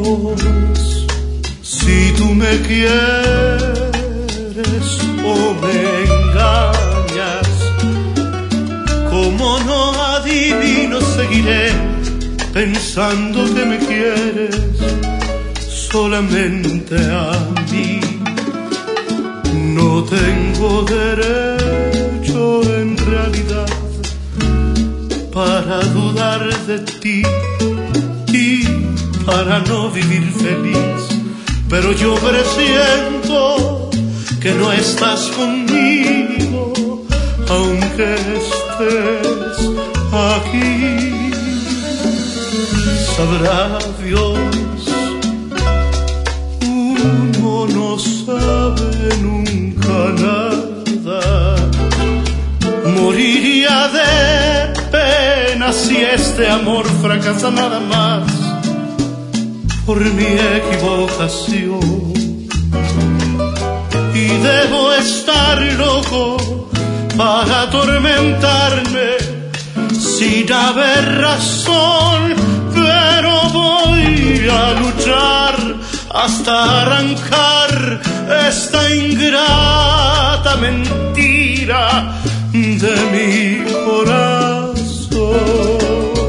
Si tú me quieres o me engañas, como no adivino, seguiré pensando que me quieres solamente a mí. No tengo derecho en realidad para dudar de ti y para no vivir feliz, pero yo presiento que no estás conmigo, aunque estés aquí. Sabrá Dios, uno no sabe nunca nada. Moriría de pena si este amor fracasa nada más por mi equivocación. Y debo estar loco para atormentarme sin haber razón, pero voy a luchar hasta arrancar esta ingrata mentira de mi corazón.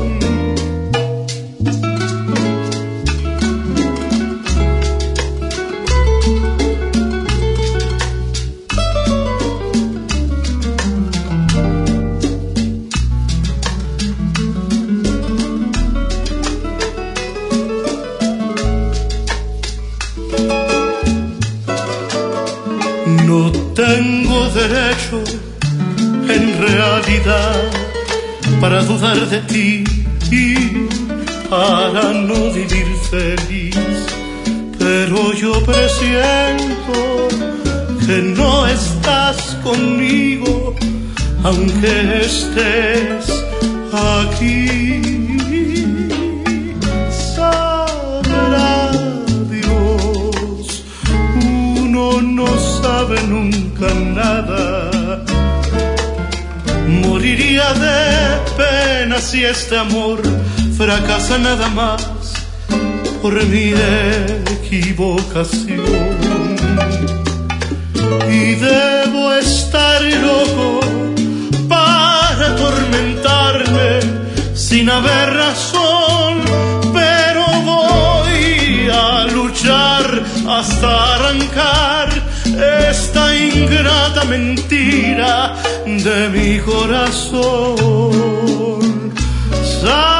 No tengo derecho en realidad para dudar de ti y para no vivir feliz, pero yo presiento que no estás conmigo, aunque estés aquí. Sabrá Dios, uno no sabe nunca nada. Moriría de pena si este amor fracasa nada más por mi equivocación. Y debo estar loco para atormentarme sin haber razón, pero voy a luchar hasta arrancar esta ingrata mentira de mi corazón.